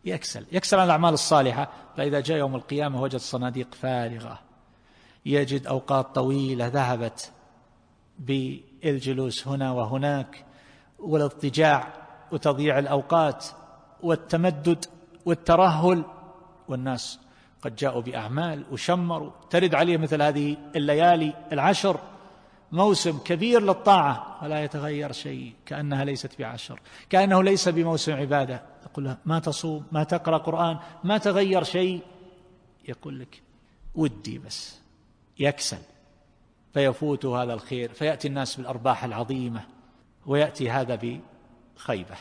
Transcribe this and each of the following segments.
يكسل عن الأعمال الصالحة. فإذا جاء يوم القيامة وجد صناديق فارغة، يجد أوقات طويلة ذهبت بالجلوس هنا وهناك والاضطجاع وتضييع الأوقات والتمدد والترهل، والناس قد جاءوا بأعمال وشمروا ترد عليه مثل هذه الليالي 10، موسم كبير للطاعة ولا يتغير شيء، كأنها ليست ب10، كأنه ليس بموسم عبادة. يقول له ما تصوم، ما تقرأ قرآن، ما تغير شيء. يقول لك ودي بس، يكسل فيفوت هذا الخير، فيأتي الناس بالأرباح العظيمة ويأتي هذا بخيبة.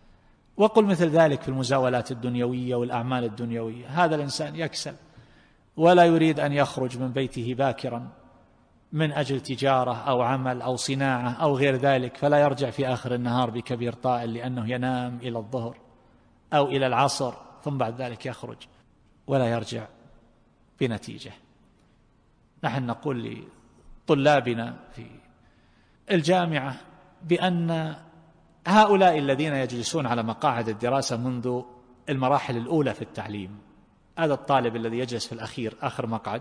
وقل مثل ذلك في المزاولات الدنيوية والأعمال الدنيوية. هذا الإنسان يكسل ولا يريد أن يخرج من بيته باكرا من أجل تجارة أو عمل أو صناعة أو غير ذلك، فلا يرجع في آخر النهار بكبير طائل لأنه ينام إلى الظهر أو إلى العصر، ثم بعد ذلك يخرج ولا يرجع بنتيجة. نحن نقول لطلابنا في الجامعة بأن هؤلاء الذين يجلسون على مقاعد الدراسة منذ المراحل الأولى في التعليم، هذا الطالب الذي يجلس في الأخير آخر مقعد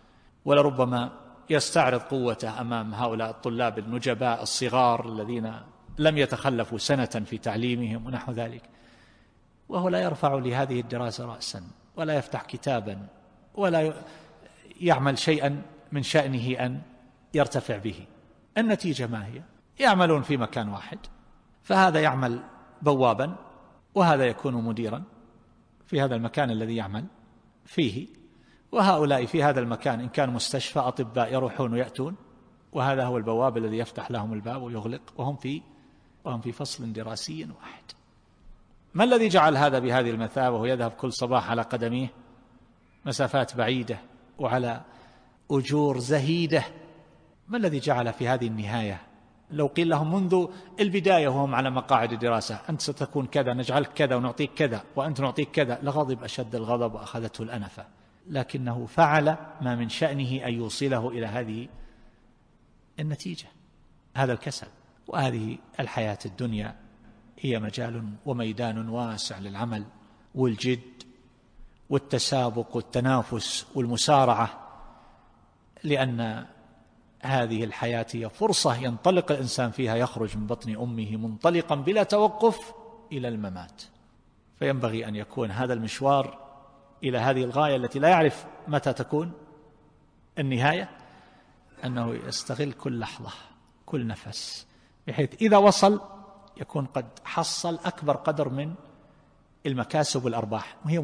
ولربما يستعرض قوته أمام هؤلاء الطلاب النجباء الصغار الذين لم يتخلفوا سنة في تعليمهم ونحو ذلك، وهو لا يرفع لهذه الدراسة رأسا ولا يفتح كتابا ولا يعمل شيئا من شأنه أن يرتفع به. النتيجة ما هي؟ يعملون في مكان واحد، فهذا يعمل بوابا وهذا يكون مديرا في هذا المكان الذي يعمل فيه، وهؤلاء في هذا المكان إن كان مستشفى أطباء يروحون ويأتون، وهذا هو البواب الذي يفتح لهم الباب ويغلق، وهم في فصل دراسي واحد. ما الذي جعل هذا بهذه المثابة ويذهب كل صباح على قدميه مسافات بعيدة وعلى أجور زهيدة؟ ما الذي جعل في هذه النهاية؟ لو قيل لهم منذ البداية وهم على مقاعد الدراسة أنت ستكون كذا، نجعلك كذا ونعطيك كذا وأنت نعطيك كذا، لغضب أشد الغضب وأخذته الأنفة، لكنه فعل ما من شأنه أن يوصله إلى هذه النتيجة. هذا الكسل. وهذه الحياة الدنيا هي مجال وميدان واسع للعمل والجد والتسابق والتنافس والمسارعة، لأن هذه الحياة هي فرصة ينطلق الإنسان فيها، يخرج من بطن أمه منطلقا بلا توقف إلى الممات. فينبغي أن يكون هذا المشوار إلى هذه الغاية التي لا يعرف متى تكون النهاية، أنه يستغل كل لحظة كل نفس، بحيث إذا وصل يكون قد حصل أكبر قدر من المكاسب والأرباح. وهي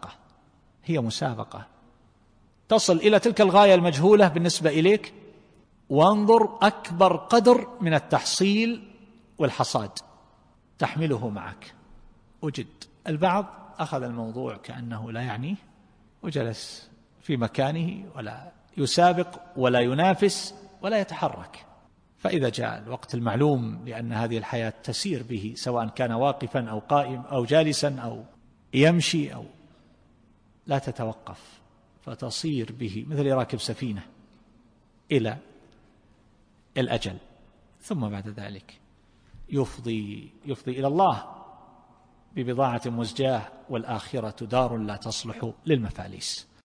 مسابقة تصل إلى تلك الغاية المجهولة بالنسبة إليك، وانظر أكبر قدر من التحصيل والحصاد تحمله معك. وجد البعض أخذ الموضوع كأنه لا يعنيه وجلس في مكانه ولا يسابق ولا ينافس ولا يتحرك، فإذا جاء الوقت المعلوم لأن هذه الحياة تسير به سواء كان واقفا أو قائم أو جالسا أو يمشي أو لا تتوقف، فتصير به مثل راكب سفينة إلى الأجل، ثم بعد ذلك يفضي إلى الله ببضاعة مزجاة، والآخرة دار لا تصلح للمفاليس.